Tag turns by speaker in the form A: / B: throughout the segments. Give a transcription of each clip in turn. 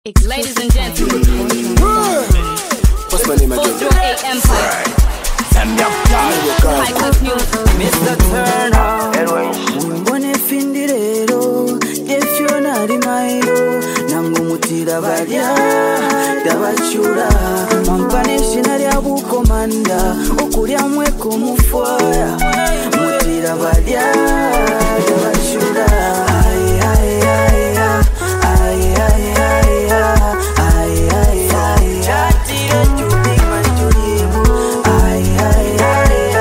A: Ladies and gentlemen,
B: what's my name again?
A: 408 Empire. High Cliff Music.
C: Mr. Turner Mbone findirero Jefyona rimairo Nangumutira balya Dabachura Mampane shinari abukomanda Okulya mweko mufwaya Mutira balya Dabachura Ay ay ay ay ay ay ay ay ay Chatire chudi manjuribu Ay ay ay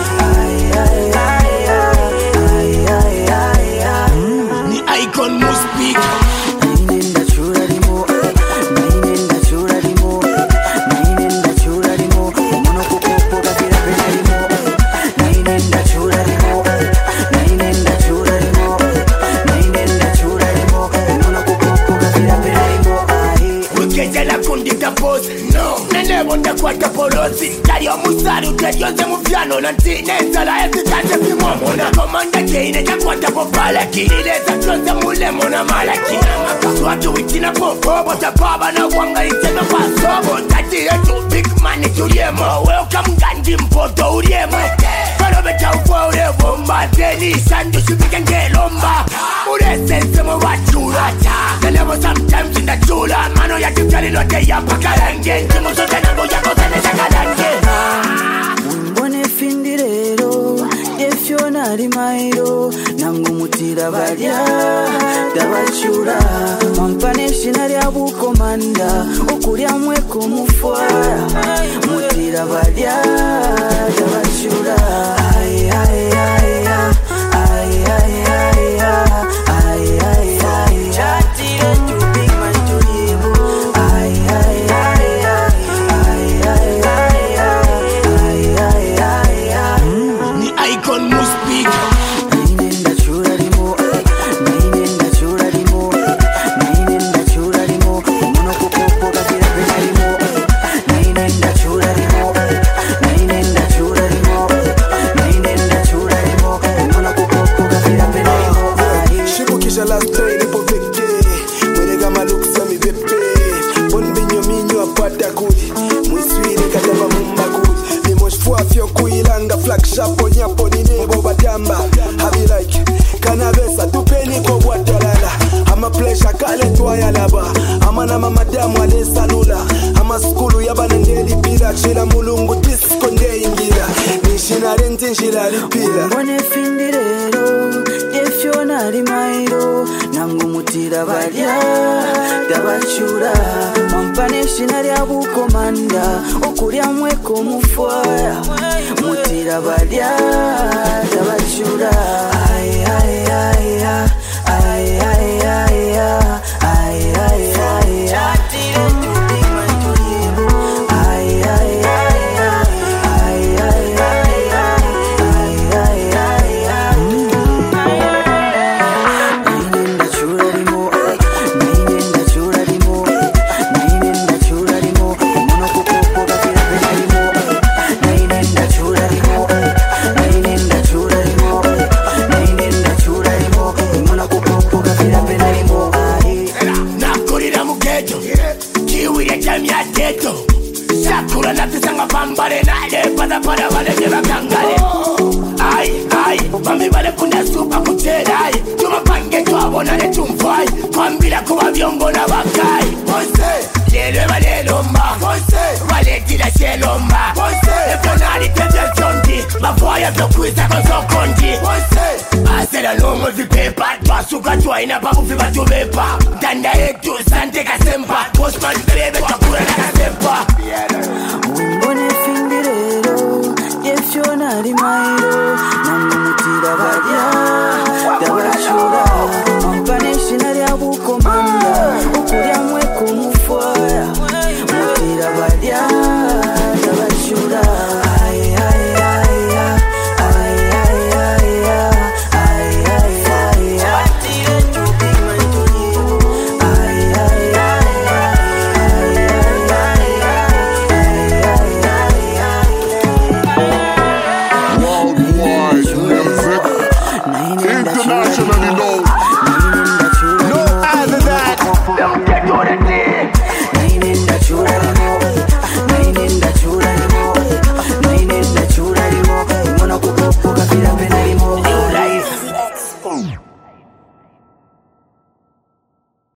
C: ay
B: Ni icon must speak.
C: Nainenda churarimo Nainenda churarimo Nainenda churarimo Omono kukopo kakira penarimo Nainenda churarimo Nainenda churarimo Nainenda churarimo Omono kukopo kakira penarimo
B: Ukejela kundika boss. No. Nene wonda kwa tapolozi. Kari omusari uteryoze muvyano. Nanti nezala ezikaze vimomo. Na komanda keine chakwata popala. Kirileza kloza mulemo na malaki. Watu wikina popo. Bota baba na wanga itendo pasobo. Tatire tu big money tuliemo. Welcome ganji mpoto uriemo. Pero beta ufo ure bomba. Deli sandu shubike ngelomba. Ure sense mo wachula. Nelevo sometimes in the chula. Mano ya kipyali lote ya pakarange. Timo sote nango ya kote nesa kalange.
C: Mbone findirero Jefyona rimairo Nangumutira balya Dabachura Mampane shinari abukomanda Okulya mweko mufwaya Mutira balya Dabachura Ay ay ay ay ay ay ay ay ay Chatire chudi manjuribu Ay ay ay ay ay ay
B: Ni icon must speak.
C: Nainenda churarimo Nainenda churarimo Nainenda churarimo Omono kukopo kakira penarimo Nainenda churarimo Nainenda churarimo Nainenda churarimo Omono kukopo kakira penarimo
D: Shibukisha last day nipo vekte Mwenega maluksa mi vepe Bon binyo minyo apata kudi Mwiswile kataba mumba kudi Nimoshfua fyo kuilanga flag shapo nyapo ninebo batamba Habi like kanabesa tupeni kwa watalala Ama pleasure kale tuaya laba Ama na mamadamu ale salula Ama skulu yabana ndeli pila Chila mulungu disco nde ingira Nishina renti nshila lipila
C: Mbone findirero Jefyona rimairo Nangumutira balya Dabachura Mampane shinari abukomanda Okulya mweko mufwaya Mutira balya Dabachura Ay ay ay ay ay ay ay ay ay Chatire chudi manjuribu Ay ay ay ay ay ay ay Nainenda churarimo Nainenda churarimo Nainenda churarimo Omono kukopo kakira penarimo Nainenda churarimo Nainenda churarimo Nainenda churarimo Omono kukopo kakira penarimo
B: Nakurira mugeto. Kiwire jamya teto. Sakura natisanga pambale. Nale pada wale jeba kangale. Ay, mami wale kuna supa kuterai. Tumapange tuwabona ne tumfai. Kwambila kuwa vyongo na wakai. Lelo wale lomba. Wale tila shelomba. Ekonali tete zondi. Mavoya vyokwisa kozo kondi. Asela longo vipepa. Basuka tuwaina papu viva tubepa. Danda etu sante kasempa. Postman bebe takura na kasempa.
C: Mbone findirero Jefyona rimairo Nangumutira balya Dabachura